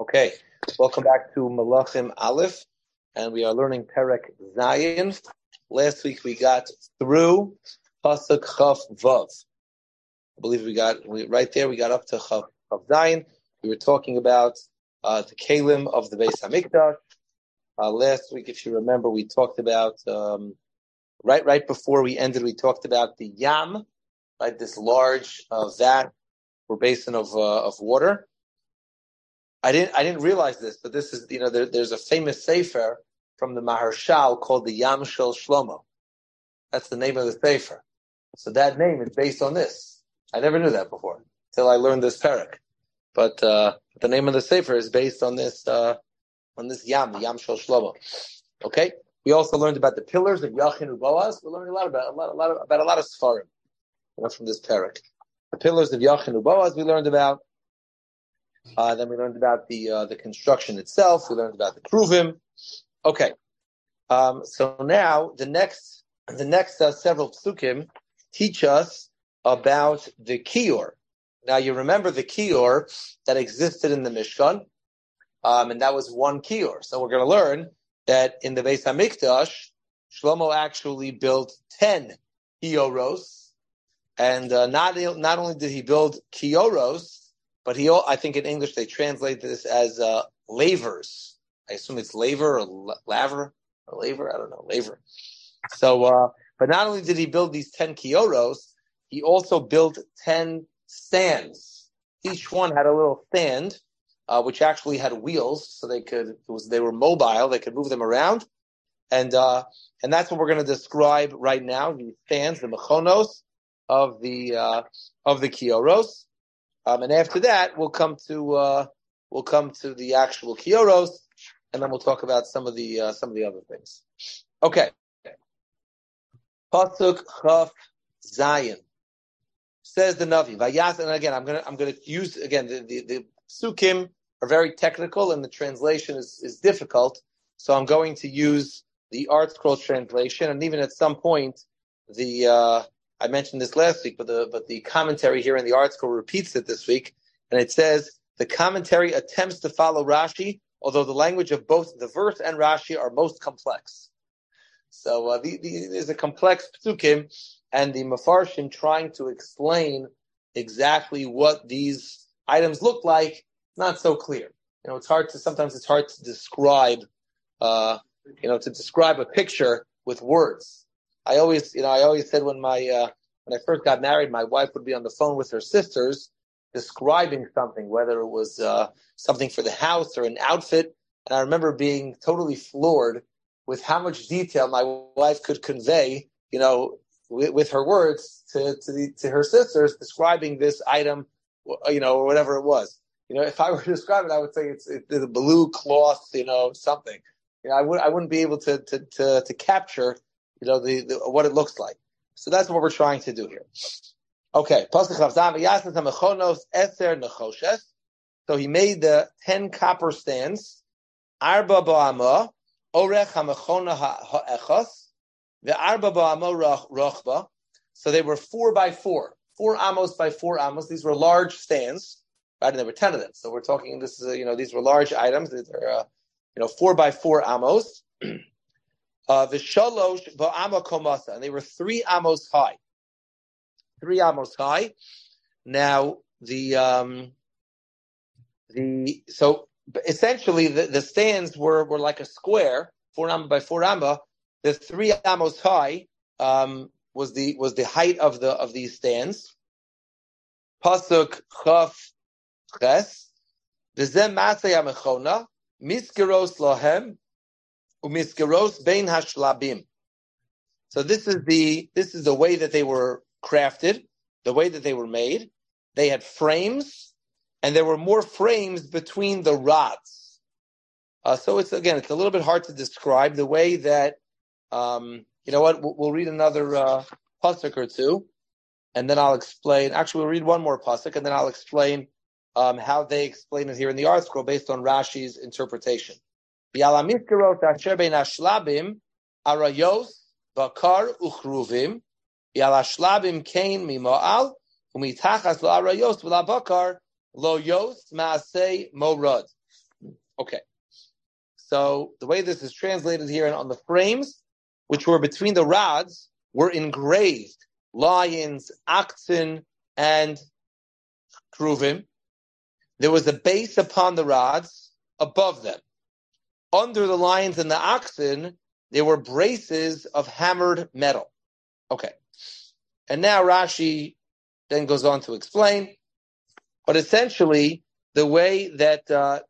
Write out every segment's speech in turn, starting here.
Okay, welcome back to Malachim Aleph, and we are learning Perek Zayin. Last week we got through Pasuk Chav Vav. I believe we got up to Chav Zayin. We were talking about the Kalim of the Beis Hamikdash. Last week, if you remember, we talked about right before we ended. We talked about the Yam, right? This large vat or basin of water. I didn't realize this, but this is, there's a famous sefer from the Maharshal called the Yam Shel Shlomo. That's the name of the sefer. So that name is based on this. I never knew that before until I learned this perek. But the name of the sefer is based on this Yam, the Yam Shel Shlomo. Okay. We also learned about the pillars of Yachin and Boaz. We learned a lot about a lot of Sfarim, from this perek. The pillars of Yachin and Boaz we learned about. Then we learned about the construction itself. We learned about the Kruvim. Okay. So now the next several psukim teach us about the kior. Now you remember the kior that existed in the Mishkan, and that was one kior. So we're going to learn that in the Beis Hamikdash, Shlomo actually built 10 kioros, and not only did he build kioros, but I think in English they translate this as lavers. I assume it's laver or laver or laver. I don't know, laver. So, but not only did he build these 10 kioros, he also built 10 stands. Each one had a little stand, which actually had wheels, so they were mobile. They could move them around, and that's what we're going to describe right now. These stands, the mechonos of the kioros. And after that, we'll come to the actual kioros, and then we'll talk about some of the other things. Okay. Pasuk Chaf Zayin says the Navi. Vayas, and again, I'm gonna use again the psukim are very technical, and the translation is difficult. So I'm going to use the Art Scroll translation, and even at some point I mentioned this last week, but the commentary here in the Art Scroll repeats it this week, and it says the commentary attempts to follow Rashi, although the language of both the verse and Rashi are most complex. So there's a complex psukim, and the Mefarshim trying to explain exactly what these items look like, not so clear. Sometimes it's hard to describe, describe a picture with words. I always said when I first got married, my wife would be on the phone with her sisters describing something, whether it was something for the house or an outfit. And I remember being totally floored with how much detail my wife could convey, with her words to her sisters describing this item, or whatever it was. If I were to describe it, I would say it's the blue cloth, something. I wouldn't be able to capture what it looks like. So that's what we're trying to do here. Okay. So he made the 10 copper stands. Arba ba'ama, orech hamechona ha'echos, ve'arba ba'ama rochba. So they were 4 by 4 amos by 4 amos. These were large stands, right? And there were 10 of them. So we're talking, these were large items. These are, 4 by 4 amos. The shalosh ba'ama komasa, and they were 3 amos high. 3 amos high. Now so essentially the stands were like a square, 4 amma by 4 amma. The 3 amos high was the height of these stands. Pasuk chaf ches v'zem masay hamechona miskeros lahem. Umiskeros bein hashlabim. So this is the way that they were crafted, the way that they were made. They had frames, and there were more frames between the rods. So it's a little bit hard to describe the way that. We'll read another pasuk or two, and then I'll explain. Actually, we'll read one more pasuk, and then I'll explain how they explain it here in the Art Scroll based on Rashi's interpretation. Yala miskerot asher bein hashlabim arayos bakar uchruvim. Yala shlabim kain mimoal umitachas lo arayos v'la bakar lo yos maasei morad. Okay. So the way this is translated here on the frames, which were between the rods, were engraved lions, oxen, and kruvim. There was a base upon the rods above them. Under the lions and the oxen, there were braces of hammered metal. Okay. And now Rashi then goes on to explain, but essentially the way that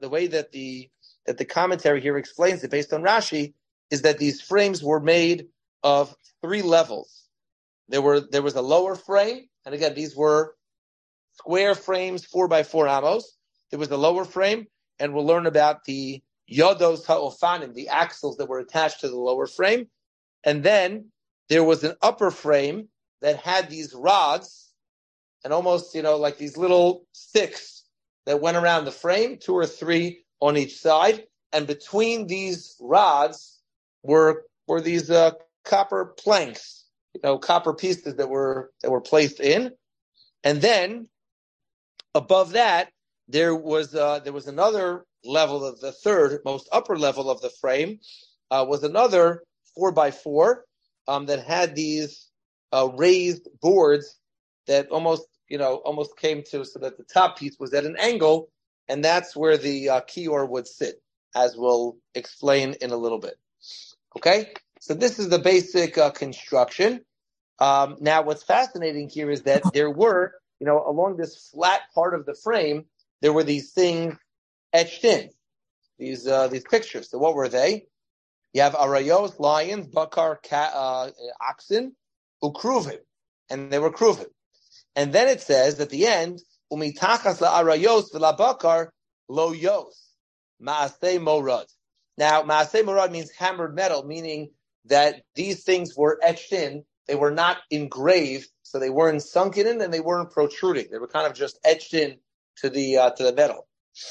the commentary here explains it based on Rashi is that these frames were made of 3 levels. There was a lower frame, and again these were square frames, 4x4 amos. There was the lower frame, and we'll learn about the yodos ha'ofanim, the axles that were attached to the lower frame. And then there was an upper frame that had these rods and almost, like these little sticks that went around the frame, 2 or 3 on each side. And between these rods were these copper planks, copper pieces that were placed in. And then above that, there was another level of the third, most upper level of the frame, was another 4x4 that had these raised boards that almost came to, so that the top piece was at an angle, and that's where the kior would sit, as we'll explain in a little bit. Okay, so this is the basic construction. Now, what's fascinating here is that there were, along this flat part of the frame, there were these things etched in, these pictures. So what were they? You have arayos, lions, bakar, oxen, ukruvim, and they were kruvim. And then it says at the end, umitachas la arayos v'la bakar lo yos, maaseh morad. Now, maaseh morad means hammered metal, meaning that these things were etched in. They were not engraved, so they weren't sunken in and they weren't protruding. They were kind of just etched in to the metal.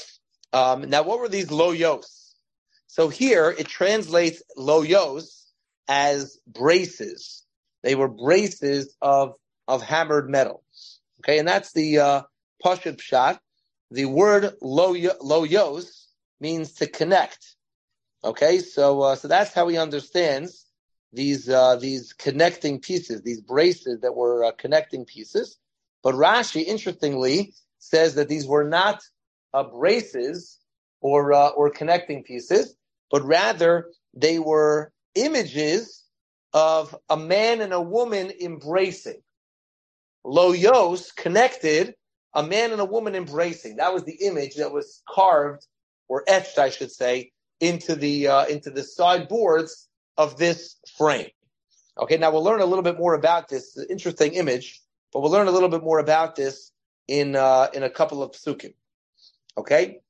Now, what were these loyos? So here it translates loyos as braces. They were braces of hammered metal. Okay, and that's the pashut pshat. The word loyos means to connect. Okay, so that's how he understands these connecting pieces, these braces that were connecting pieces. But Rashi, interestingly, says that these were not braces or connecting pieces, but rather they were images of a man and a woman embracing. Loyos connected a man and a woman embracing. That was the image that was carved or etched, I should say, into the sideboards of this frame. Okay, now we'll learn a little bit more about this interesting image, but we'll learn a little bit more about this in a couple of psukim. Okay.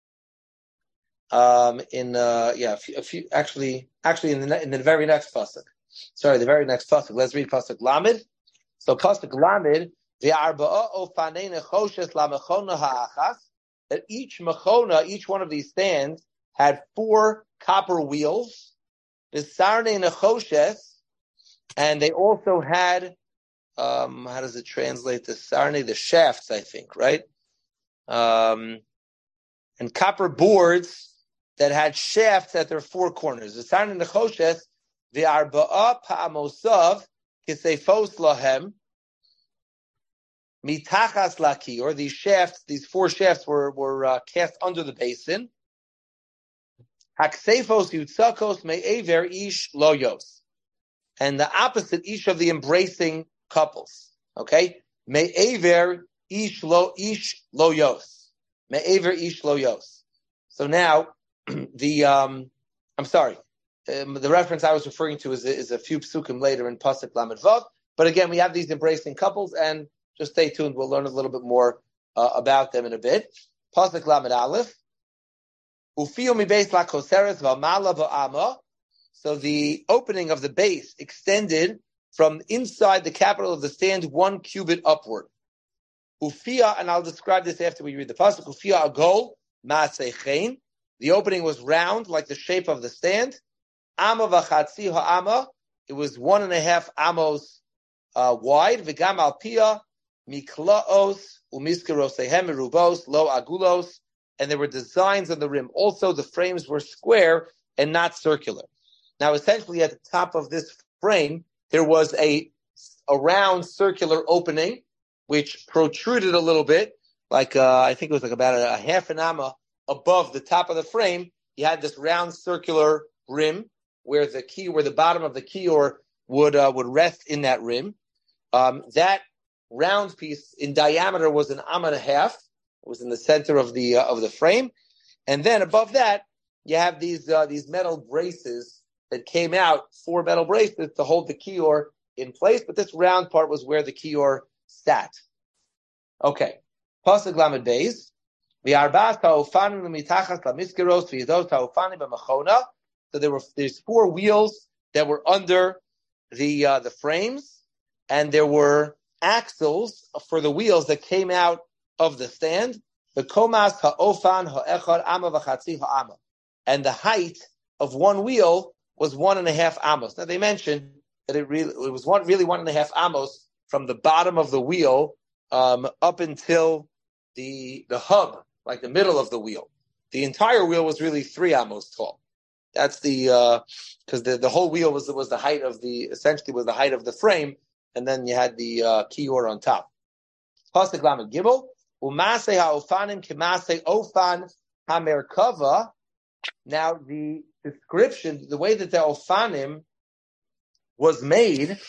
A few actually in the very next pasuk. Sorry, the very next pasuk. Let's read pasuk Lamed. So pasuk Lamed, ve'arba'a ofanei nechoshes lamechona ha'achas. That each one of these stands had 4 copper wheels. V'sarnei nechoshes, and they also had how does it translate? The sarnei, the shafts, I think, right? And copper boards that had shafts at their 4 corners. The sarnei nechoshes, the arba'a pa'amosav kisefos lahem mitachas laki, or these 4 shafts were cast under the basin. Haksefos yutzakos me'ever ish loyos, and the opposite ish of the embracing couples. Okay, me'ever ish loyos, me'ever ish loyos. So now the reference I was referring to is a few psukim later in pasuk Lamed Vav. But again, we have these embracing couples, and just stay tuned. We'll learn a little bit more about them in a bit. Pasuk Lamed Aleph. Ufiyo mi beis la koseres v'amala ba'ama. So the opening of the base extended from inside the capital of the stand 1 cubit upward. Ufiya, and I'll describe this after we read the pasuk. Ufiya agol ma'asechein. The opening was round, like the shape of the stand. Ama v'chatzi ha'ama. It was 1.5 amos wide. V'gam alpia miklaos umiskerosehem merubos lo agulos and there were designs on the rim. Also, the frames were square and not circular. Now, essentially, at the top of this frame, there was a round circular opening, which protruded a little bit, like I think it was like about a half an amma above the top of the frame. You had this round circular rim where the bottom of the kior would rest in that rim. That round piece in diameter was an amma and a half. It was in the center of the frame, and then above that you have these metal braces that came out, 4 metal braces to hold the kior in place. But this round part was where the kior sat. Okay, pasuk lamed beis. So there's 4 wheels that were under the frames, and there were axles for the wheels that came out of the stand. The komas ha'ofan ha'echad amma v'chatzi ha'ama, and the height of one wheel was 1.5 amos. Now they mentioned that it was 1.5 amos from the bottom of the wheel up until the hub, like the middle of the wheel. The entire wheel was really 3 amos tall. That's because the whole wheel was the height of the height of the frame, and then you had the kior on top. Pasuk lamed gimel umasei ha'ofanim kemasei ofan hamerkava. Now the description, the way that the ofanim was made,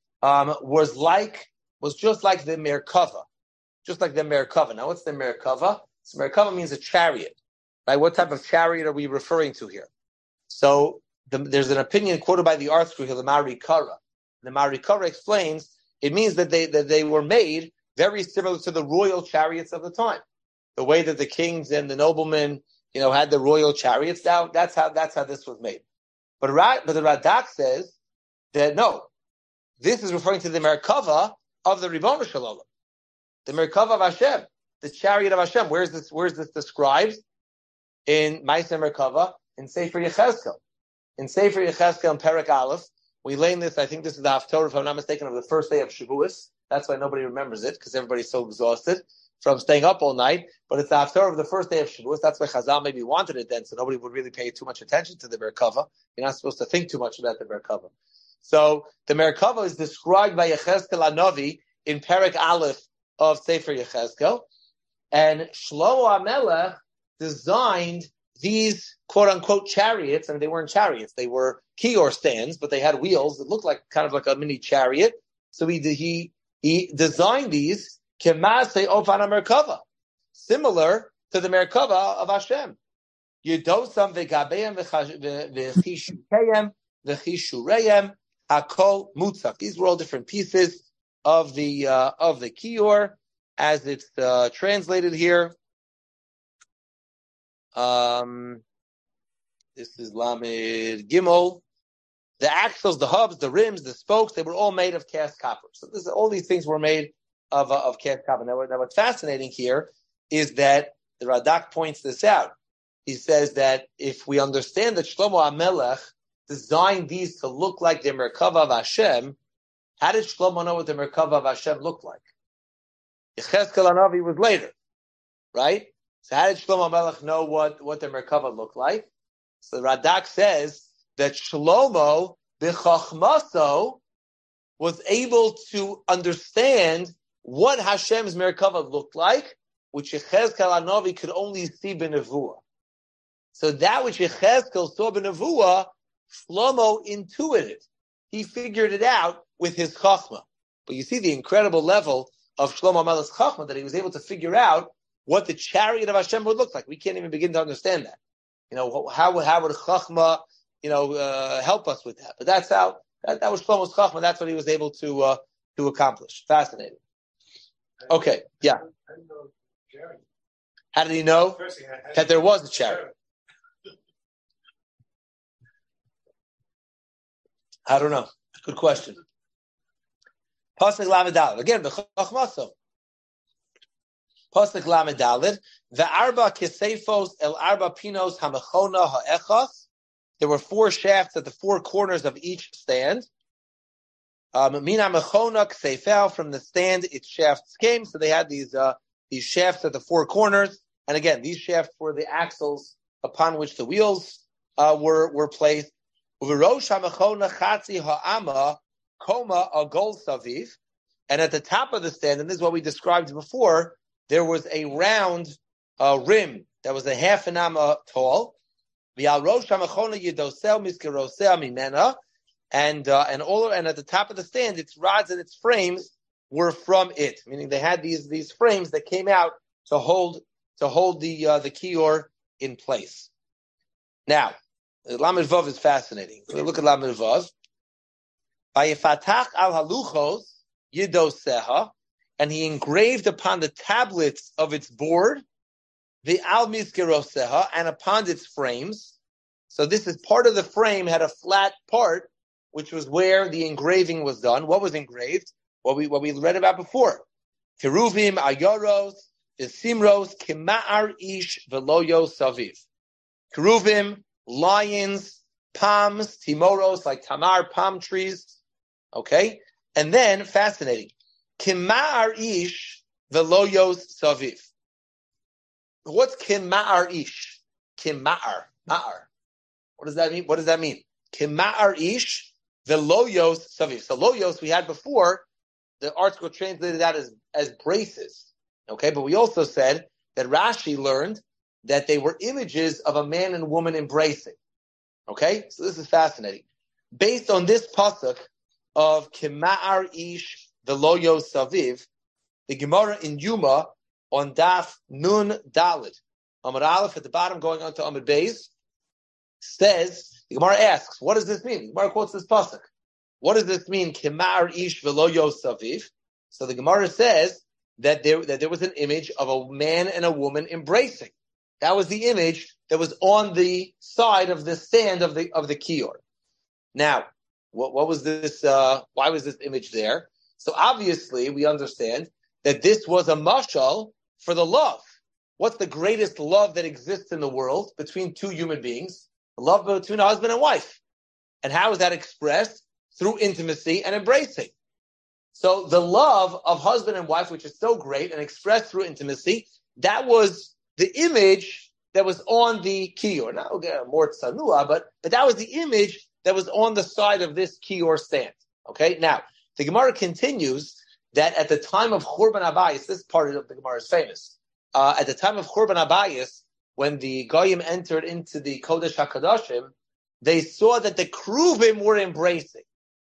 was just like the merkava, Now, what's the merkava? So merkava means a chariot, right? What type of chariot are we referring to here? So there's an opinion quoted by the ArtScroll here, the Marikara. The Marikara explains it means that they were made very similar to the royal chariots of the time, the way that the kings and the noblemen, had the royal chariots. Now that's how this was made. But the Radak says that no, this is referring to the Merkava of the Ribono Shel Olam, the Merkava of Hashem, the chariot of Hashem. Where's this described? In Ma'aseh Merkava, in Sefer Yechezkel. In Sefer Yechezkel in Perek Aleph, we learn this. I think this is the Haftorah, if I'm not mistaken, of the first day of Shavuos. That's why nobody remembers it, because everybody's so exhausted from staying up all night. But it's the Haftorah of the first day of Shavuos. That's why Chazal maybe wanted it then, so nobody would really pay too much attention to the Merkava. You're not supposed to think too much about the Merkava. So the Merkava is described by Yechezkel Hanavi in Perek Aleph of Sefer Yechezkel, and Shlomo HaMelech designed these quote-unquote chariots, and they weren't chariots, they were kior stands, but they had wheels that looked like kind of like a mini chariot. So he designed these kemasei ofan hamerkava, similar to the Merkava of Hashem. Yedosam v'gabeim v'chishukeyem v'chishureyem hakol mutzak. These were all different pieces of the kior, as it's translated here. This is Lamed Gimel. The axles, the hubs, the rims, the spokes, they were all made of cast copper. So all these things were made of cast copper. Now what's fascinating here is that the Radak points this out. He says that if we understand that Shlomo HaMelech designed these to look like the Merkava of Hashem, how did Shlomo know what the Merkava of Hashem looked like? Yechezkel Hanavi was later, right? So how did Shlomo HaMelech know what the Merkava looked like? So the Radak says that Shlomo b'chachmaso was able to understand what Hashem's Merkava looked like, which Yechezkel Hanavi could only see b'nevuah. So that which Yechezkel saw b'nevuah, Shlomo intuited. He figured it out with his chachma. But you see the incredible level of Shlomo HaMelech's chachma, that he was able to figure out what the chariot of Hashem would look like. We can't even begin to understand that. How would chachma, help us with that? But that's how that was Shlomo's chachma. That's what he was able to accomplish. Fascinating. Okay, yeah. How did he know that there was a chariot? I don't know. Good question. Pasuk lamed daled. Again, b'chachmaso. Pasuk lamed daled. Ve'arba kesefos el arba pinos hamechona ha'echos. There were 4 shafts at the 4 corners of each stand. Mina mechona ksefel, from the stand its shafts came. So they had these shafts at the 4 corners. And again, these shafts were the axles upon which the wheels were placed. Uvirosh hamechona chatzi ha'ama koma agol saviv. And at the top of the stand, and this is what we described before, there was a round rim that was a half an amma tall. And at the top of the stand, its rods and its frames were from it, meaning they had these frames that came out to hold the kior in place. Now, Lamed Vav is fascinating. We look at Lamed Vav. Vayefatach al haluchos yidoseha, and he engraved upon the tablets of its board the al mizkeroseha, and upon its frames. So this is part of the frame had a flat part, which was where the engraving was done. What was engraved? What we read about before. Keruvim, ayoros, simros, kima'ar ish veloyo saviv. Keruvim, lions, palms, timoros, like tamar, palm trees. Okay? And then, fascinating, kima'ar ish veloyos saviv. What's kima'ar ish? Kima'ar. Ma'ar. What does that mean? What does that mean? Kima'ar ish veloyos saviv. So loyos we had before, the article translated that as braces. Okay, but we also said that Rashi learned that they were images of a man and woman embracing. Okay, so this is fascinating. Based on this pasuk of Kima'ar ish veloyo saviv, the Gemara in Yuma on Daf Nun Dalid, Amud Aleph at the bottom going on to Amud Beis, says, the Gemara asks, what does this mean? The Gemara quotes this pasuk. What does this mean? Kima'ar ish veloyo saviv. So the Gemara says that there was an image of a man and a woman embracing. That was the image that was on the side of the stand of the kior. Now, what was this? Why was this image there? So obviously, we understand that this was a mashal for the love. What's the greatest love that exists in the world between two human beings? The love between a husband and wife. And how is that expressed? Through intimacy and embracing. So the love of husband and wife, which is so great and expressed through intimacy, that was the image that was on the kior. Now, more tsanua, but that was the image that was on the side of this kior stand. Okay, now, the Gemara continues that at the time of Churban Abayis, this part of the Gemara is famous, at the time of Churban Abayis, when the Goyim entered into the Kodesh HaKadoshim, they saw that the Kruvim were embracing.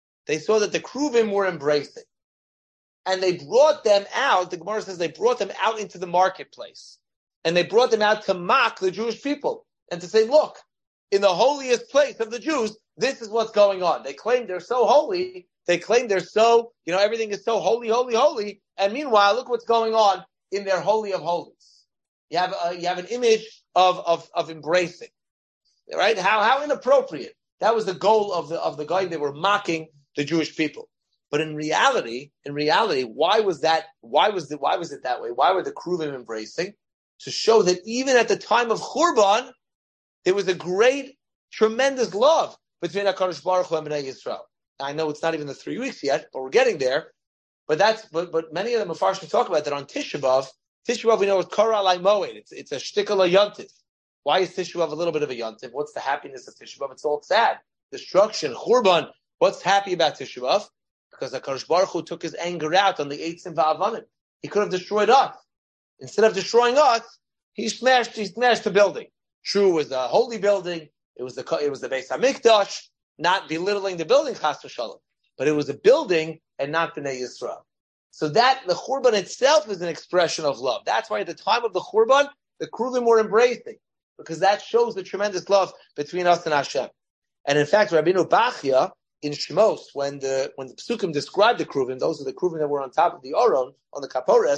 And they brought them out, the Gemara says they brought them out into the marketplace. And they brought them out to mock the Jewish people. And to say, look, in the holiest place of the Jews, this is what's going on. They claim they're so holy. They claim they're so, everything is so holy, holy, holy. And meanwhile, look what's going on in their holy of holies. You have an image of embracing. Right? How inappropriate. That was the goal of the guy. They were mocking the Jewish people. But in reality, why was it that way? Why were the Kruvim embracing? To show that even at the time of Churban, there was a great, tremendous love between HaKadosh Baruch Hu and Bnei Yisrael. I know it's not even the 3 weeks yet, but we're getting there. But many of the Mefarshim talk about that on Tisha B'Av. Tisha B'Av, we know it's Kara Alai Moed. It's a shtickle yontif. Why is Tisha B'Av a little bit of a yontif? What's the happiness of Tisha B'Av? It's all sad. Destruction, Churban. What's happy about Tisha B'Av? Because HaKadosh Baruch Hu took his anger out on the Eitzim Va'avanim. He could have destroyed us. Instead of destroying us, he smashed the building. True, it was a holy building. It was the Beis Hamikdash, not belittling the building, Chas v'Shalom. But it was a building and not Bnei Yisrael. So that, the Churban itself is an expression of love. That's why at the time of the Churban, the Kruvim were embracing. Because that shows the tremendous love between us and Hashem. And in fact, Rabbeinu Bachya, in Shmos, when the Psukim described the Kruvim, those are the Kruvim that were on top of the Aron, on the Kapores.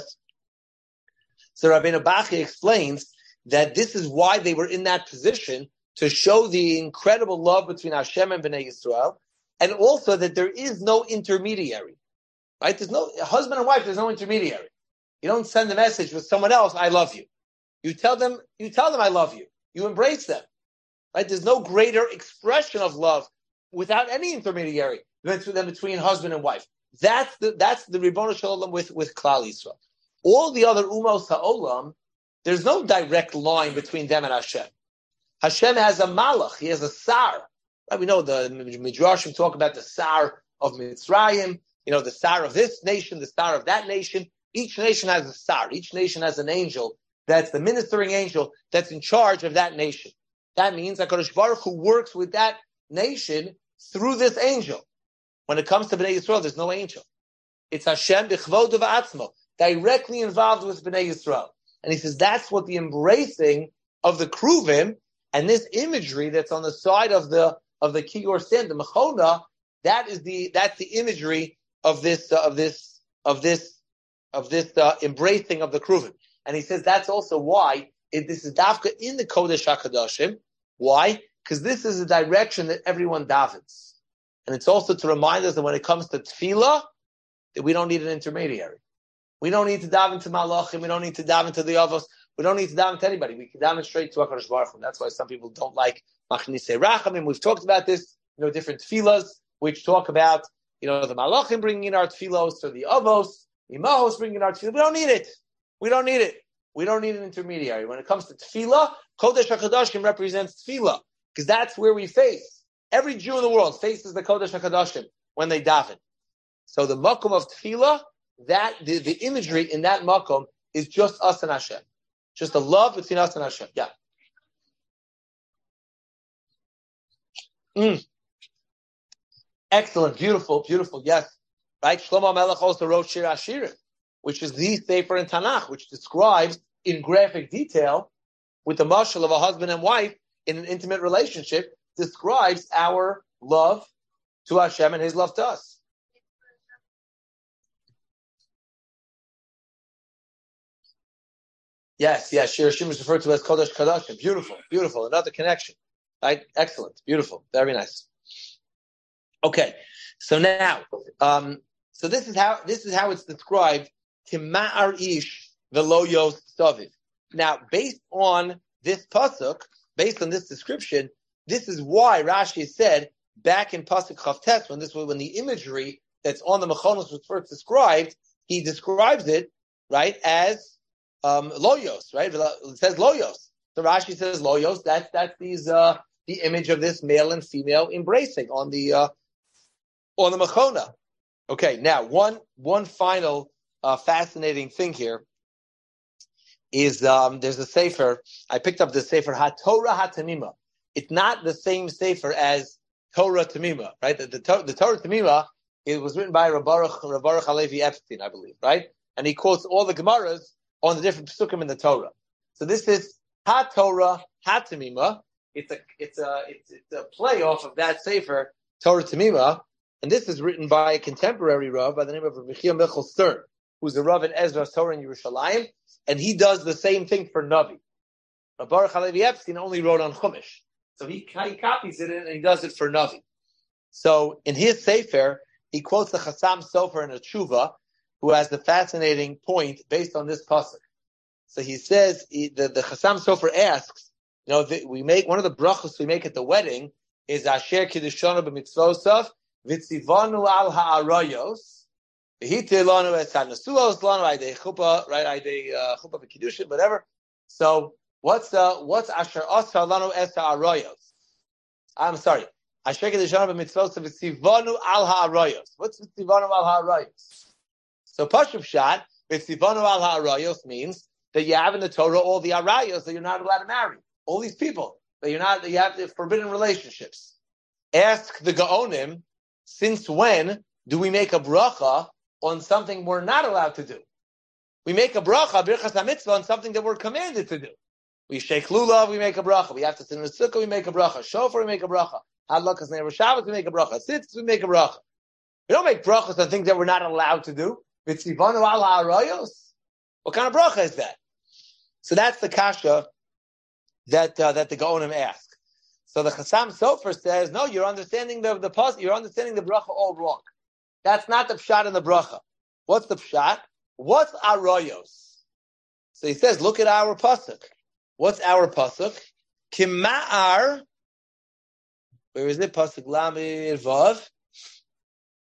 So Rabbeinu Bachya explains that this is why they were in that position, to show the incredible love between Hashem and Bnei Yisrael, and also that there is no intermediary. Right? There's no husband and wife, there's no intermediary. You don't send a message with someone else, I love you. You tell them I love you. You embrace them. Right? There's no greater expression of love without any intermediary than between husband and wife. That's the Ribono Shel Olam with Klal Yisrael. All the other Umos HaOlam, there's no direct line between them and Hashem. Hashem has a malach. He has a sar. Right? We know the Midrashim talk about the sar of Mitzrayim. The sar of this nation, the sar of that nation. Each nation has a sar. Each nation has an angel that's the ministering angel that's in charge of that nation. That means HaKadosh Baruch Hu works with that nation through this angel. When it comes to Bnei Yisrael, there's no angel. It's Hashem b'chvodo v'atzmo, directly involved with Bnei Yisrael. And he says that's what the embracing of the Kruvim and this imagery that's on the side of the Kiyor stand, the Mechona, that's the imagery of this embracing of the Kruvim. And he says that's also why this is dafka in the Kodesh HaKadoshim. Why? Because this is a direction that everyone davens. And it's also to remind us that when it comes to tefillah, that we don't need an intermediary. We don't need to daven to malachim. We don't need to daven to the avos. We don't need to daven to anybody. We can daven straight to HaKadosh Baruch Hu. That's why some people don't like Machnise Rachamim. We've talked about this, different tefillahs, which talk about, the malachim bringing in our tefillos, or the avos, imahos bringing in our tefillah. We don't need it. We don't need it. We don't need an intermediary. When it comes to tefillah, Kodesh HaKadoshim represents tefillah, because that's where we face. Every Jew in the world faces the Kodesh HaKadoshim when they daven. So the makom of tefillah, that the imagery in that makom is just us and Hashem. Just the love between us and Hashem. Yeah. Excellent. Beautiful. Beautiful. Yes. Right? Shlomo Melech also wrote Shir Hashirim, which is the sefer in Tanakh, which describes in graphic detail, with the mashal of a husband and wife in an intimate relationship, describes our love to Hashem and His love to us. Yes, Shir Hashirim is referred to as Kodesh Kadashim. Beautiful. Another connection. Right? Excellent. Beautiful. Very nice. Okay. So now, so this is how it's described. Tima'ar ish velo yos saviv. Now, based on this pasuk, based on this description, this is why Rashi said back in pasuk Chavtes, when the imagery that's on the mechonos was first described, he describes it right as loyos, right? It says loyos. So Rashi says loyos. That's the image of this male and female embracing on the mechona. Okay, now one final fascinating thing here is there's a sefer. I picked up the sefer HaTorah HaTamima. It's not the same sefer as Torah Tamima, right? The Torah Tamima, it was written by Baruch Halevi Epstein, I believe, right? And he quotes all the Gemaras on the different psukim in the Torah. So this is HaTorah HaTamima. It's a play off of that sefer Torah Tamima, and this is written by a contemporary Rav by the name of Rabbi Chia Michal Stern, who's a Rav in Ezra's Torah in Yerushalayim, and he does the same thing for Navi. Baruch Halevi Epstein only wrote on Chumash, so he copies it and he does it for Navi. So in his sefer, he quotes the Chassam Sofer in a tshuva, who has the fascinating point based on this pasuk. So he says, the Chassam Sofer asks, we make one of the brachos we make at the wedding is Asher Kiddushanu b'mitzvosav v'tzivanu al ha'arayos v'hitelanu es ha'nesuos lanu aydei chuppah, right? Aydei chuppah v'kiddushin, whatever. So what's Asher Asar lanu es ha'arayos? I'm sorry. Asher Kiddushanu b'mitzvosav v'tzivanu al ha'arayos. What's v'tzivanu al ha'arayos? So Pashup Shat, v'tzivanu al ha'arayos means that you have in the Torah all the arayos that you're not allowed to marry. All these people that you have the forbidden relationships. Ask the Gaonim, since when do we make a bracha on something we're not allowed to do? We make a bracha, birchas hamitzvah, on something that we're commanded to do. We shake lulav, we make a bracha. We have to sit in the sukkah, we make a bracha. Shofar, we make a bracha. Hadlakas neighbor Shabbos, we make a bracha. Sitz, we make a bracha. We don't make brachas on things that we're not allowed to do. V'tzivanu al ha'arayos. What kind of bracha is that? So that's the kasha that the Gaonim ask. So the Chassam Sofer says, no, you're understanding the you're understanding the bracha all wrong. That's not the pshat in the bracha. What's the pshat? What's arayos? So he says, look at our pasuk. What's our pasuk? Kima'ar. Where is it? Pasuk Lamid Vav.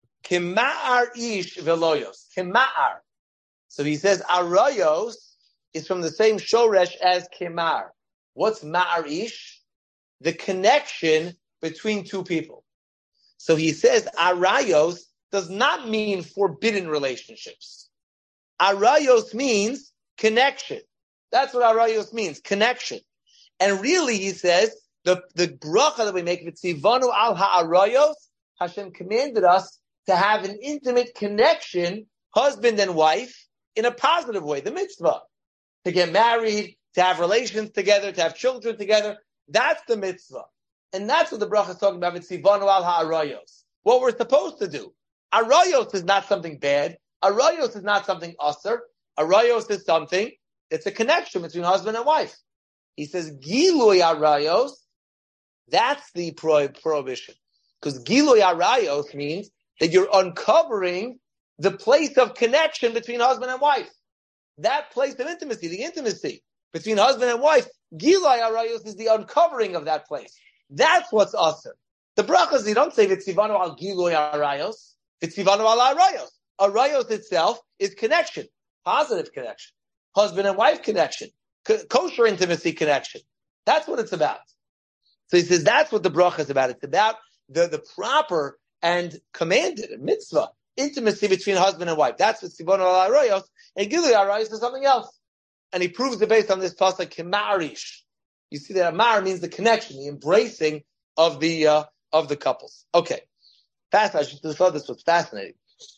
Kima'ar ish veloyos. Kima'ar. So he says arayos is from the same shoresh as kemar. What's ma'arish? The connection between two people. So he says arayos does not mean forbidden relationships. Arayos means connection. That's what arayos means, connection. And really, he says, the bracha that we make, v'tzivanu al ha'arayos, Hashem commanded us to have an intimate connection, husband and wife, in a positive way, the mitzvah. To get married, to have relations together, to have children together. That's the mitzvah. And that's what the bracha is talking about, v'tzivanu al ha'arayos. What we're supposed to do. Arayos is not something bad. Arayos is not something usher. Arayos is something, it's a connection between husband and wife. He says, Gilui arayos, that's the prohibition. Because Gilui arayos means that you're uncovering the place of connection between husband and wife. That place of intimacy, the intimacy between husband and wife, Gilui arayos is the uncovering of that place. That's what's usher. The brachas, you don't say V'tzivanu al Gilui arayos, V'tzivanu al arayos. Arayos itself is connection, positive connection, husband and wife connection, kosher intimacy connection. That's what it's about. So he says that's what the bracha is about. It's about the proper and commanded mitzvah, intimacy between husband and wife. That's what Tzivonu al arayos, and Gilui arayos is something else. And he proves it based on this pasuk kemarish. You see that amar means the connection, the embracing of the couples. Okay, fast. I just thought this was fascinating.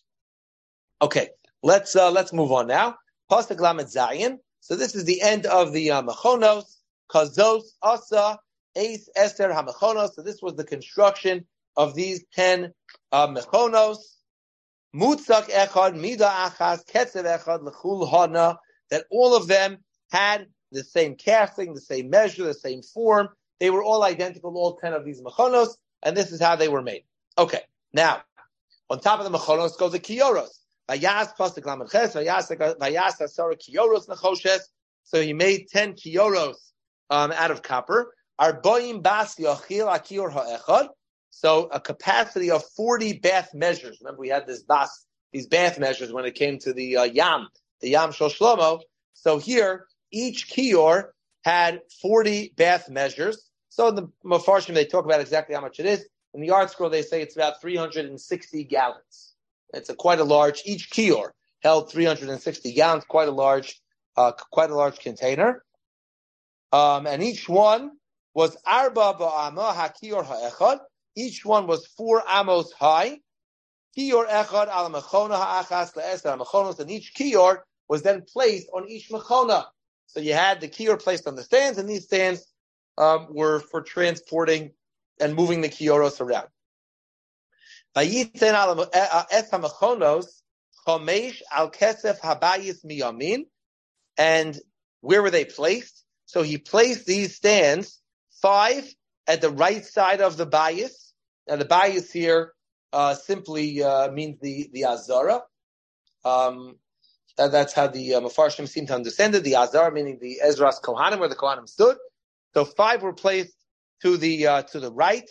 Okay, let's move on now. Pasuk Lamed Zayin. So this is the end of the mechonos. Kazos asa eis eser hamechonos. So this was the construction of these 10 mechonos. Mutzak echad mida achas ketzev echad lechul hana. That all of them had the same casting, the same measure, the same form. They were all identical, all 10 of these mechonos, and this is how they were made. Okay, now on top of the mechonos go the kioros. So he made 10 kioros out of copper. So a capacity of 40 bath measures. Remember, we had these bath measures when it came to the Yam Shel Shlomo. So here, each kior had 40 bath measures. So in the Mefarshim, they talk about exactly how much it is. In the Art Scroll, they say it's about 360 gallons. It's quite a large. Each kior held 360 gallons, quite a large container. And each one was arba ba'ama hakior ha'echad. Each one was 4 amos high. Kior echad al mechona ha'achas le'eser mechonos. And each kior was then placed on each mechona. So you had the kior placed on the stands, and these stands were for transporting and moving the kioros around. Vayitzen al es hamechonos chomesh al kesef habayis miyamin. And where were they placed? So he placed these stands 5 at the right side of the bayis. Now the bayis here simply means the azara. That's how the Mefarshim seem to understand it. The azara meaning the Ezras Kohanim, where the Kohanim stood. So 5 were placed to the right.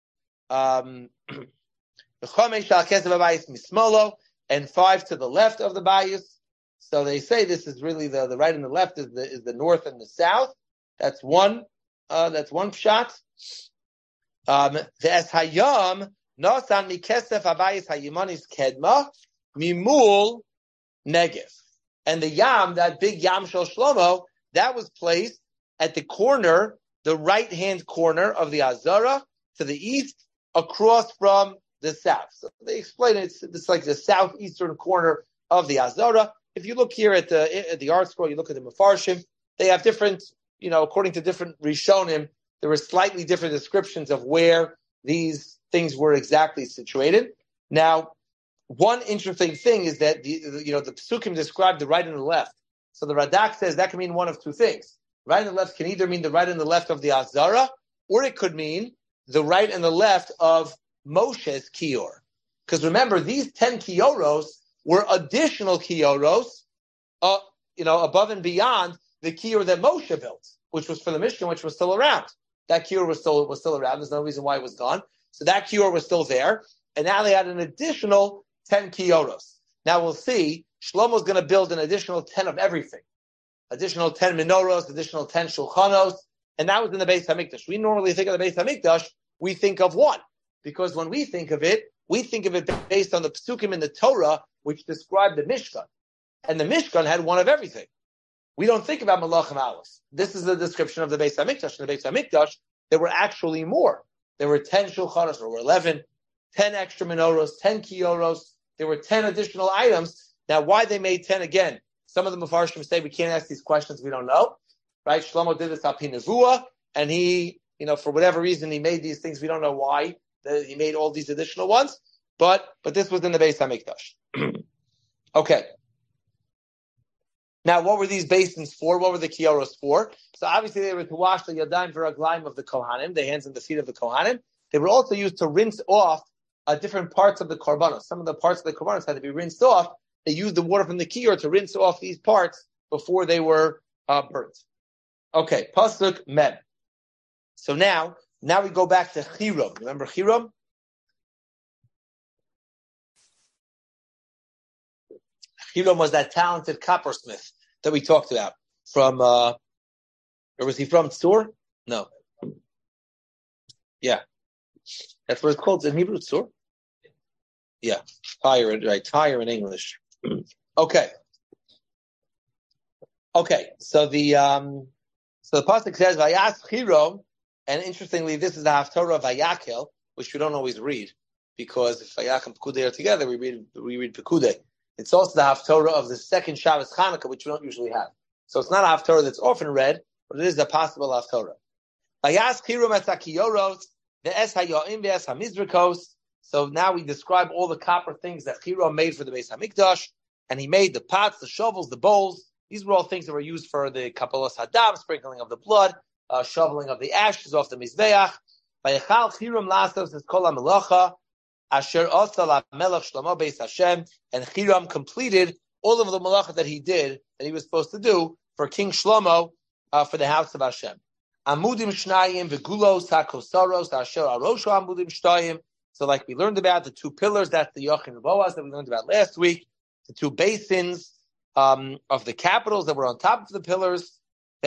And 5 to the left of the bayis. So they say this is really the right and the left is the north and the south. That's one pshat. The hayam nasan mikesef habayis hayimanis kedma mimul negev. And the yam, that big yam shel Shlomo, that was placed at the corner, the right hand corner of the azara to the east, across from the south. So they explain it's like the southeastern corner of the azara. If you look here at the Art Scroll, you look at the Mefarshim, they have different, according to different Rishonim, there were slightly different descriptions of where these things were exactly situated. Now, one interesting thing is that the Psukim describe the right and the left. So the Radak says that can mean one of two things. Right and the left can either mean the right and the left of the azara, or it could mean the right and the left of Moshe's kior. Because remember, these 10 kioros were additional kioros, above and beyond the kior that Moshe built, which was for the Mishkan, which was still around. That kior was still around. There's no reason why it was gone. So that kior was still there. And now they had an additional 10 kioros. Now we'll see, Shlomo's going to build an additional 10 of everything. additional 10 menorahs, additional 10 shulchanos, and that was in the Beis Hamikdash. We normally think of the Beis Hamikdash, we think of one, because when we think of it based on the Pesukim in the Torah, which describe the Mishkan. And the Mishkan had one of everything. We don't think about Malachim Aleph. This is the description of the Beis Hamikdash. In the Beis Hamikdash, there were actually more. There were 10 shulchanos, there were 11, 10 extra menorahs, 10 kioros. There were 10 additional items. Now, why they made 10 again? Some of the Mefarshim say we can't ask these questions, we don't know. Right? Shlomo did this al pi nevuah, and he, for whatever reason, he made these things. We don't know why he made all these additional ones, but this was in the Beis Hamikdash. Okay. Now, what were these basins for? What were the kioros for? So obviously they were to wash the yadayim v'raglayim of the kohanim, the hands and the feet of the kohanim. They were also used to rinse off different parts of the korbanos. Some of the parts of the korbanos had to be rinsed off. They used the water from the kior to rinse off these parts before they were burnt. Okay, pasuk mem. So now we go back to Chirom. Remember Chirom? Chirom was that talented coppersmith that we talked about from, or was he from Tzur? No. Yeah. That's what it's called in Hebrew, Tzur? Yeah. Tyre, right. Tyre in English. Okay. So the pasuk says, Vayas Chirom, and interestingly, this is the Haftorah of Vayakel, which we don't always read, because if Vayak and Pekudei are together, we read Pekudei. It's also the Haftorah of the second Shabbos Chanukah, which we don't usually have. So it's not a Haftorah that's often read, but it is a possible Haftorah. Vayas Chirom et HaKioros, ve'es hayoim ve'es hamizrakos. So now we describe all the copper things that Chirom made for the Beis Hamikdash, and he made the pots, the shovels, the bowls. These were all things that were used for the Kapalos Hadam, sprinkling of the blood, shoveling of the ashes off the Mizbeach. Vayechal Chirom lasos es kol ha-melacha, asher asa la-melech Shlomo beis Hashem, and Chirom completed all of the melacha that he did, that he was supposed to do for King Shlomo, for the house of Hashem. Amudim shnayim v'gulos ha-kosaros asher arosho amudim shtayim. So like we learned about the two pillars, that's the Yochin Boaz that we learned about last week, the two basins of the capitals that were on top of the pillars,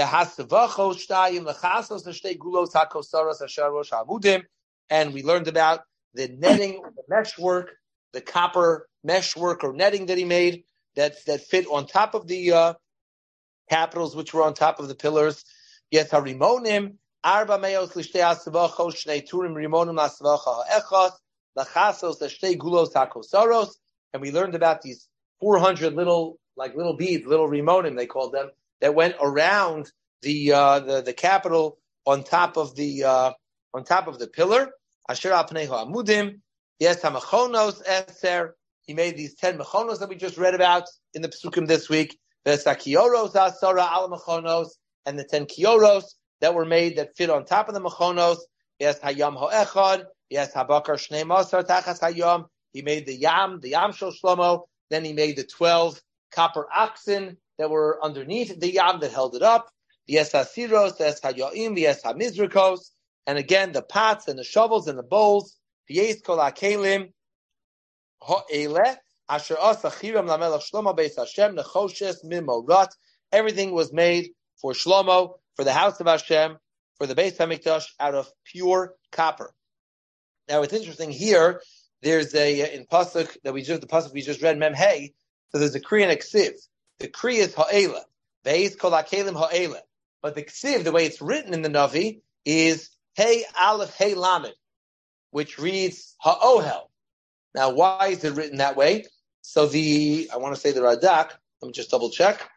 and we learned about the netting, the meshwork, the copper meshwork or netting that he made that fit on top of the capitals, which were on top of the pillars. Yes, harimonim. Arba meos l'shtei asavacho shnei turim rimonim l'asavacha ha'echos lachasos l'shtei gulos hakosaros, and we learned about these 400 little beads, little rimonim they called them, that went around the capital on top of the pillar. Asher al pnei ha'amudim. Yes, ha'machonos eser. He made these 10 mechonos that we just read about in the Pesukim this week. There's ha'kioros asara al mechonos, and the 10 kioros that were made that fit on top of the mechonos. Yes, hayam ha'echad. Yes, habakar shnei masar tachas hayam. He made the yam shel Shlomo. Then he made the 12 copper oxen that were underneath the yam that held it up. Yes, hasiros. Yes, hayoim. Yes, hamizrakos. And again, the pots and the shovels and the bowls. Yes, kol hakelim ha'eleh asher asa chiram lamelech Shlomo beis Hashem nechoshes mimorat. Everything was made for Shlomo, for the house of Hashem, for the Beis Hamikdash, out of pure copper. Now, it's interesting here. There's in pasuk we just read Mem Hey. So there's a Kri and a Ksiv. The Kri is Ha'ela, Ve'ez Kol HaKelim Ha'ela. But the Ksiv, the way it's written in the Navi, is Hey Aleph Hey Lamed, which reads Ha'ohel. Now, why is it written that way? So I want to say the Radak. Let me just double check.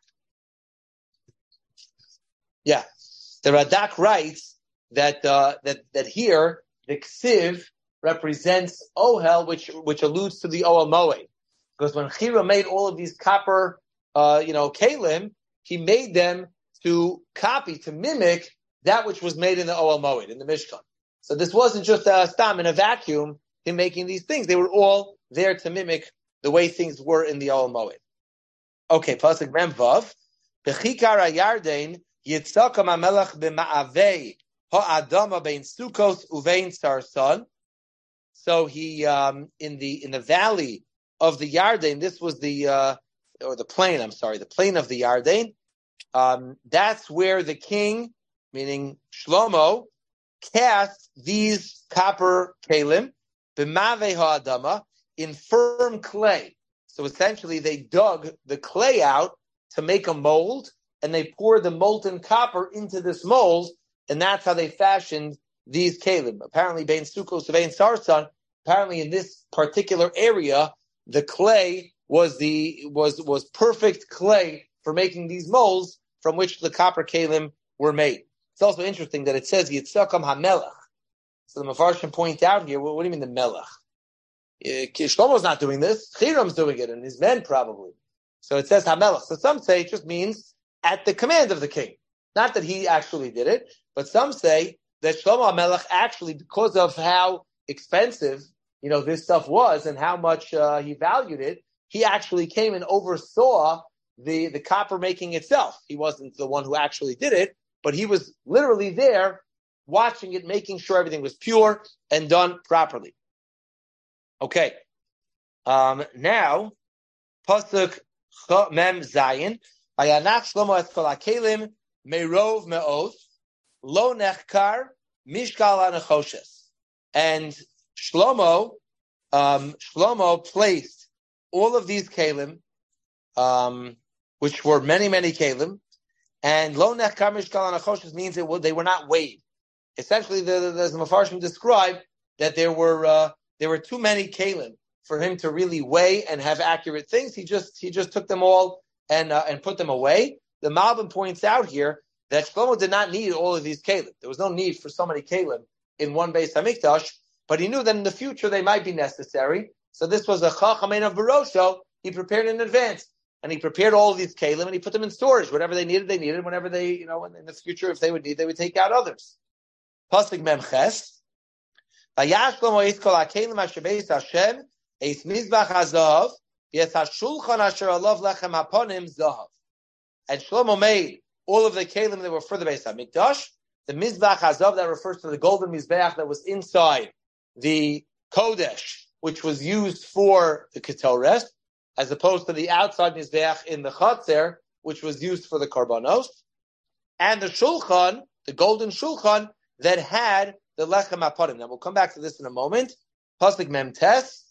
Yeah, the Radak writes that here the Ksiv represents Ohel, which alludes to the Ohel Moed, because when Chiram made all of these copper, kalim, he made them to mimic that which was made in the Ohel Moed, in the Mishkan. So this wasn't just stam in a vacuum. Him making these things, they were all there to mimic the way things were in the Ohel Moed. Okay, pasuk Mem Vav, Bechikar HaYarden. Yitzchak HaMelech b'ma'avei ha'adama bein Sukkos uvein Sarson. So he in the valley of the Yarden. This was the plain of the Yarden. that's where the king, meaning Shlomo, cast these copper kalim, b'maveh ha'adama, in firm clay. So essentially, they dug the clay out to make a mold, and they poured the molten copper into this mold, and that's how they fashioned these kalim. Apparently, Bein Sukkos, Bein Sarsan, apparently in this particular area, the clay was perfect clay for making these molds from which the copper kalim were made. It's also interesting that it says Yitzchakam HaMelech. So the Mefarshim point out here, what do you mean the Melech? Shlomo's not doing this. Hiram's doing it, and his men probably. So it says HaMelech. So some say it just means at the command of the king. Not that he actually did it, but some say that Shlomo HaMelech actually, because of how expensive, this stuff was and how much he valued it, he actually came and oversaw the copper making itself. He wasn't the one who actually did it, but he was literally there watching it, making sure everything was pure and done properly. Okay. Now, Pasuk Mem Zayin, Vayanach Shlomo et kol hakelim meirov me'oth, lo nechkar mishkal hanechoshes. And Shlomo placed all of these kalim, which were many, many kalim, and lo nechkar mishkal hanechoshes means they were not weighed. Essentially, the Mefarshim describe that there were too many kalim for him to really weigh and have accurate things. He just took them all and put them away. The Malbim points out here that Shlomo did not need all of these kalim. There was no need for so many kalim in one Beis Hamikdash, but he knew that in the future they might be necessary. So this was a Chachamim of Barosho. He prepared in advance, and he prepared all of these kalim and he put them in storage. Whatever they needed. Whenever they, in the future, if they would need, they would take out others. Pasuk Mem Ches. Vayash Shlomo es kol hakelim asher beis Hashem es mizbach hazahav yes hashulchan asher alav lechem haponim zahav. And Shlomo made all of the kalim that were for the Beis Hamikdash. The mizbach hazahav, that refers to the golden mizbeach that was inside the kodesh, which was used for the ketores, as opposed to the outside mizbeach in the chatzer, which was used for the karbanos, and the shulchan, the golden shulchan that had the lechem haponim. Now we'll come back to this in a moment. Pasuk Mem Tes.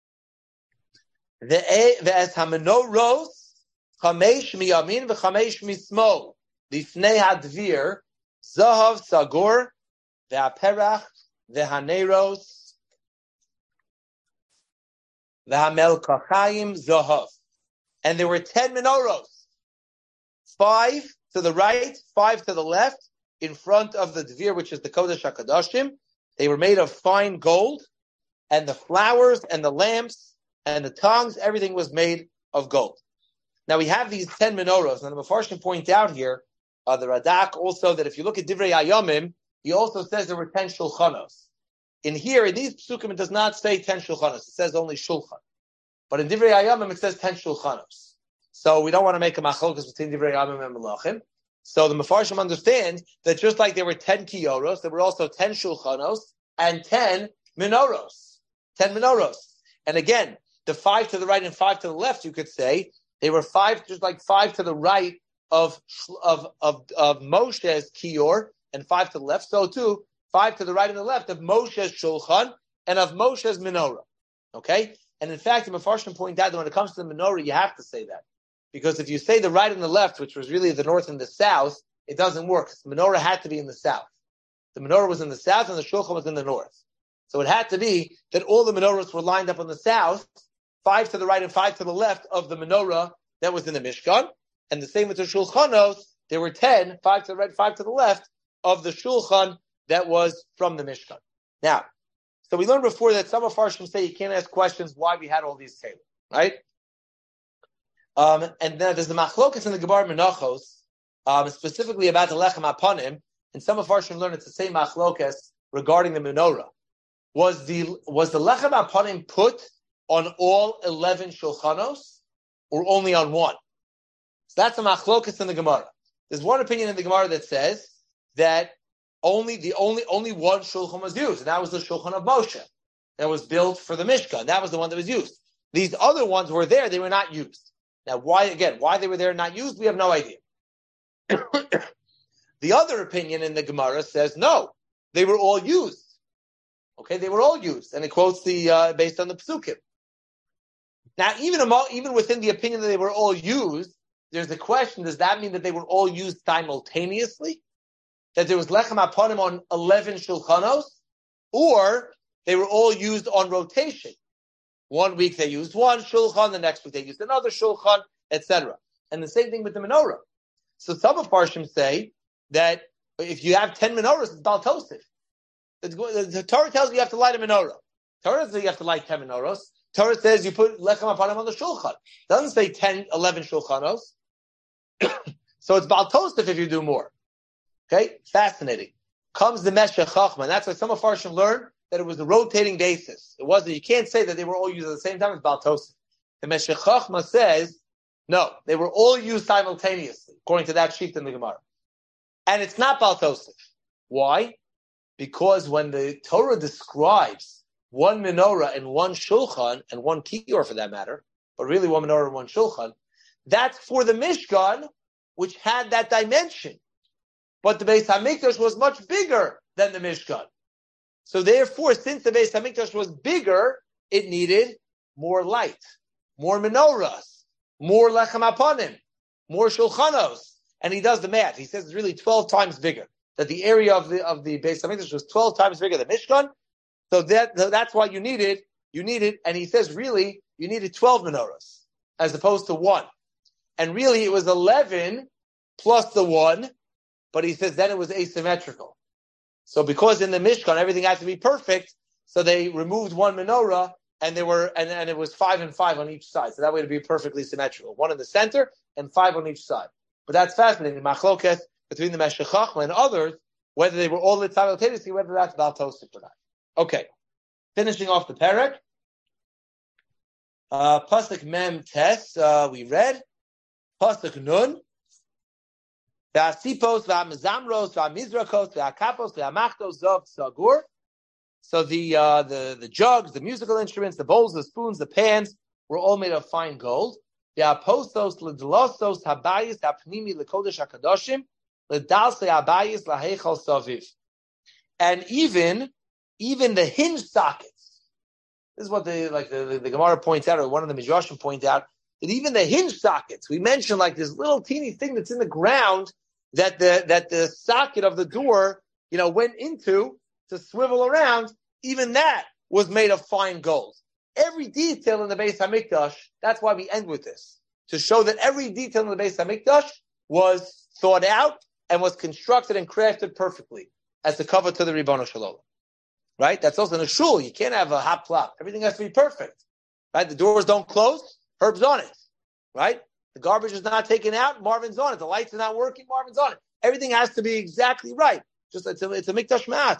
Ve'es hamenoros chamesh miyamin v'chamesh mismol lifnei hadvir zahav sagor ve'aperach ve'haneros ve'hamelkachayim zahav. And there were 10 menorahs, 5 to the right, 5 to the left, in front of the Dvir, which is the Kodesh HaKadoshim. They were made of fine gold, and the flowers and the lamps and the tongues, everything was made of gold. Now we have these 10 menorahs, and the Mefarshim point out here, the Radak also, that if you look at Divrei Hayomim, he also says there were 10 shulchanos. In these psukim, it does not say 10 shulchanos, it says only shulchan. But in Divrei Hayomim, it says 10 shulchanos. So we don't want to make a machlokas between Divrei Hayomim and Melachim. So the Mefarshim understand that just like there were 10 kiyoros, there were also 10 shulchanos and 10 menorahs. 10 menorahs. And again, the 5 to the right and 5 to the left, you could say, they were 5, just like 5 to the right of Moshe's kiyor and 5 to the left. So too, 5 to the right and the left of Moshe's shulchan and of Moshe's menorah. Okay? And in fact, the Mefarshim point out that when it comes to the menorah, you have to say that. Because if you say the right and the left, which was really the north and the south, it doesn't work. The menorah had to be in the south. The menorah was in the south and the shulchan was in the north. So it had to be that all the menorahs were lined up on the south, 5 to the right and 5 to the left of the menorah that was in the Mishkan. And the same with the shulchanos, there were 10, 5 to the right, 5 to the left of the shulchan that was from the Mishkan. Now, so we learned before that some of Farshim say you can't ask questions why we had all these tables, right? And then there's the machlokas in the Gebar Menachos, specifically about the lechem haponim, and some of Farshim learn it's the same machlokas regarding the menorah. Was the lechem haponim put on all 11 shulchanos, or only on one? So that's a machlokas in the Gemara. There's one opinion in the Gemara that says that only one shulchan was used, and that was the shulchan of Moshe that was built for the Mishkan. That was the one that was used. These other ones were there; they were not used. Now, why they were there and not used, we have no idea. The other opinion in the Gemara says, no, they were all used. Okay, they were all used. And it quotes the based on the Psukim. Now, even within the opinion that they were all used, there's a question, does that mean that they were all used simultaneously? That there was lechem aponim on 11 shulchanos? Or they were all used on rotation? 1 week they used one shulchan, the next week they used another shulchan, etc. And the same thing with the menorah. So some of Parshim say that if you have 10 menorahs, it's Baal Tosef. The Torah tells you have to light a menorah. Torah says you have to light 10 menorahs. Torah says you put lechem aponim on the shulchan. It doesn't say 10, 11 shulchanos. So it's Baal Tosef if you do more. Okay? Fascinating. Comes the Meshech Chachma. That's why some of Farshim learned that it was a rotating basis. It wasn't, you can't say that they were all used at the same time as Baal Tosef. The Meshech Chachma says, no, they were all used simultaneously, according to that sheet in the Gemara. And it's not Baal Tosef. Why? Because when the Torah describes one menorah and one shulchan, and one kior for that matter, but really one menorah and one shulchan, that's for the Mishkan, which had that dimension. But the Beis HaMikdash was much bigger than the Mishkan. So therefore, since the Beis HaMikdash was bigger, it needed more light, more menorahs, more lechem aponim, more shulchanos. And he does the math. He says it's really 12 times bigger. That the area of the Beis HaMikdash was 12 times bigger than Mishkan. So that's why you needed, and he says really, you needed 12 menorahs, as opposed to 1. And really, it was 11 plus the 1, but he says then it was asymmetrical. So because in the Mishkan everything had to be perfect, so they removed 1 menorah, and it was 5 and 5 on each side. So that way it'd be perfectly symmetrical. 1 in the center and 5 on each side. But that's fascinating. Machlokes between the Meshech Chachma and others, whether they were all lit simultaneously, whether that's Baal Tosef or not. Okay, finishing off the parak. Pasuk Mem Tes, we read. Pasuk Nun. Ve'asipos, ve'amizamros, ve'amizrakos, ve'akapos, ve'amachtos, zov, tzagur. So the jugs, the musical instruments, the bowls, the spoons, the pans were all made of fine gold. Ve'apostos, l'dlosos, habayis, ha'pnimi, l'kodesh hakadoshim, l'dalse habayis, laheichal saviv. And even the hinge sockets. This is what the Gemara points out, or one of the Midrashim point out, that even the hinge sockets, we mentioned like this little teeny thing that's in the ground that the socket of the door, went into to swivel around, even that was made of fine gold. Every detail in the Beis HaMikdash, that's why we end with this, to show that every detail in the Beis HaMikdash was thought out and was constructed and crafted perfectly as the cover to the Ribbono Shel Olam. Right? That's also in a shul. You can't have a hop plop. Everything has to be perfect. Right? The doors don't close. Herb's on it. Right? The garbage is not taken out. Marvin's on it. The lights are not working. Marvin's on it. Everything has to be exactly right. Just it's a mikdash ma'at.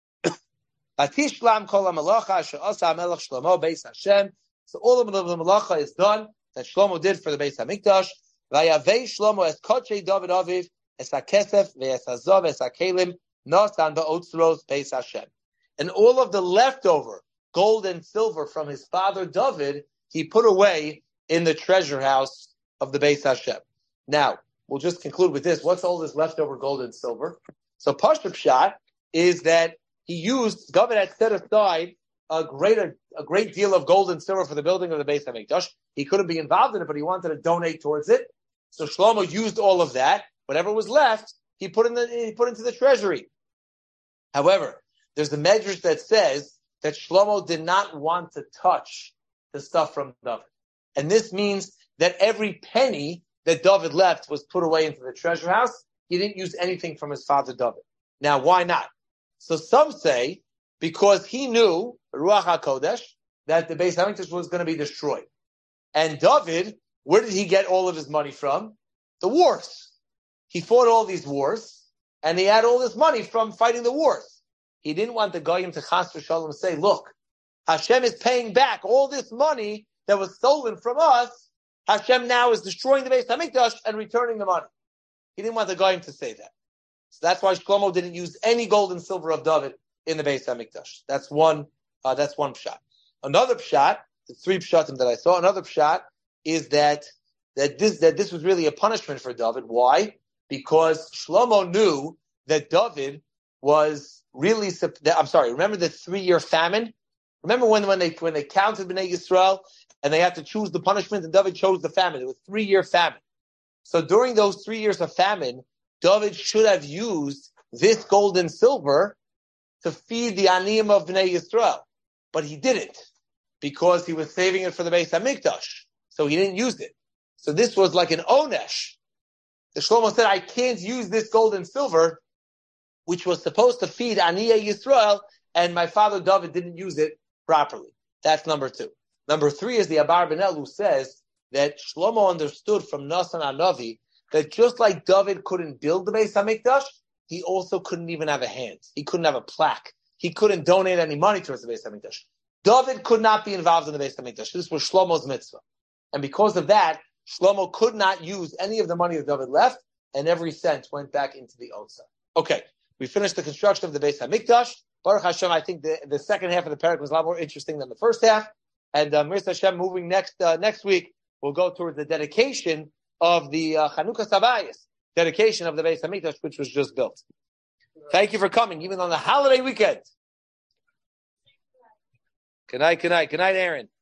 Atishlam kol hamalacha she'asa hamelech Shlomo beis Hashem. So all of the malacha is done that Shlomo did for the Beis HaMikdash. Vayavei Shlomo es kodshei David aviv es hakesef ve'es hazav es hakelim nosan ba'otzros beis Hashem. And all of the leftover gold and silver from his father David, he put away in the treasure house of the Beis Hashem. Now, we'll just conclude with this. What's all this leftover gold and silver? So Pashut Pshat is that David had set aside a great deal of gold and silver for the building of the Beis HaMikdash. He couldn't be involved in it, but he wanted to donate towards it. So Shlomo used all of that. Whatever was left, he put into the treasury. However, there's the medrash that says that Shlomo did not want to touch the stuff from David. And this means that every penny that David left was put away into the treasure house. He didn't use anything from his father David. Now, why not? So some say because he knew, Ruach HaKodesh, that the Beis HaMikdash was going to be destroyed. And David, where did he get all of his money from? The wars. He fought all these wars, and he had all this money from fighting the wars. He didn't want the Goyim to chas v'shalom say, look, Hashem is paying back all this money that was stolen from us. Hashem now is destroying the Beis HaMikdash and returning the money. He didn't want the Goyim to say that. So that's why Shlomo didn't use any gold and silver of David in the Beis HaMikdash. That's one pshat. Another pshat, the 3 pshatim that I saw, another pshat is that this was really a punishment for David. Why? Because Shlomo knew that David was really, remember the 3-year famine? Remember when they counted Bnei Yisrael and they had to choose the punishment, and David chose the famine. It was 3-year famine. So during those 3 years of famine, David should have used this gold and silver to feed the aniyim of Bnei Yisrael. But he didn't, because he was saving it for the Beis HaMikdash. So he didn't use it. So this was like an onesh. The Shlomo said, I can't use this gold and silver, which was supposed to feed Aniyei Yisrael, and my father David didn't use it properly. That's number 2. Number 3 is the Abarbanel, who says that Shlomo understood from Nasan HaNavi that just like David couldn't build the Beis HaMikdash, he also couldn't even have a hand. He couldn't have a plaque. He couldn't donate any money towards the Beis HaMikdash. David could not be involved in the Beis HaMikdash. This was Shlomo's mitzvah. And because of that, Shlomo could not use any of the money that David left, and every cent went back into the Otsa. Okay, we finished the construction of the Beis HaMikdash. Baruch Hashem, I think the second half of the parak was a lot more interesting than the first half. And Mirza Hashem, moving next week, we'll go towards the dedication of the Chanukah Sabayis, dedication of the Beis HaMikdash, which was just built. Thank you for coming, even on the holiday weekend. Good night, Aaron.